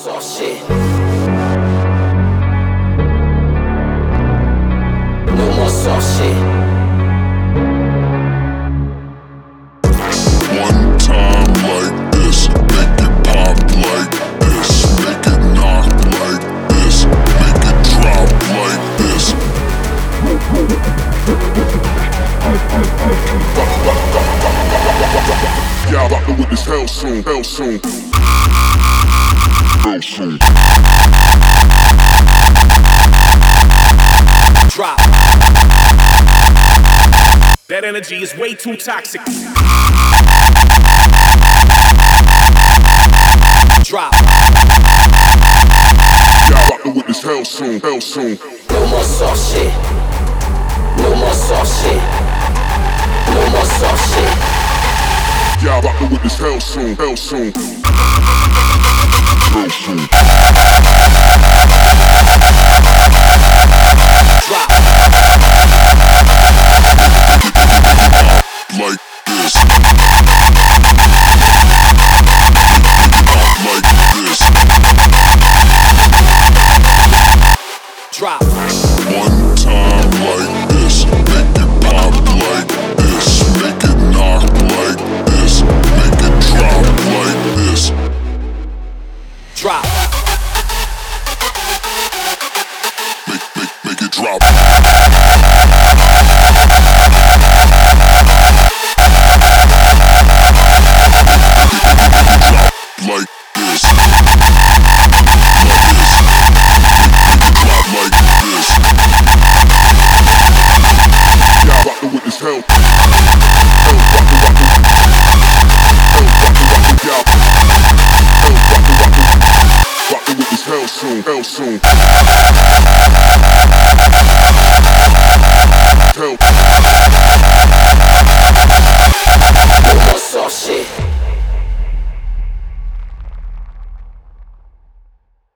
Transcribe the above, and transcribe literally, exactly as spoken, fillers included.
soft shit. No more soft shit. One time like this, make it pop like this, make it knock like this, make it drop like this. Y'all rockin' with this hell soon, hell soon, hell soon. Drop. That energy is way too toxic. Drop. Y'all rockin' with this hell soon, hell soon. No more soft shit. No more soft shit. No more soft shit. Y'all rockin' with this hell soon, hell soon, hell soon. Drop. Like this. Like this. Drop. One time like this, make it pop like this, make it knock like this, make it drop like this. Drop. Make, make, make it drop. Like this. Like this. Y'all rockin' with this hell. Hell rockin', rockin'. Hell rockin', rockin', y'all. Hell rockin', rockin'. Rockin' with this hell soon, hell soon.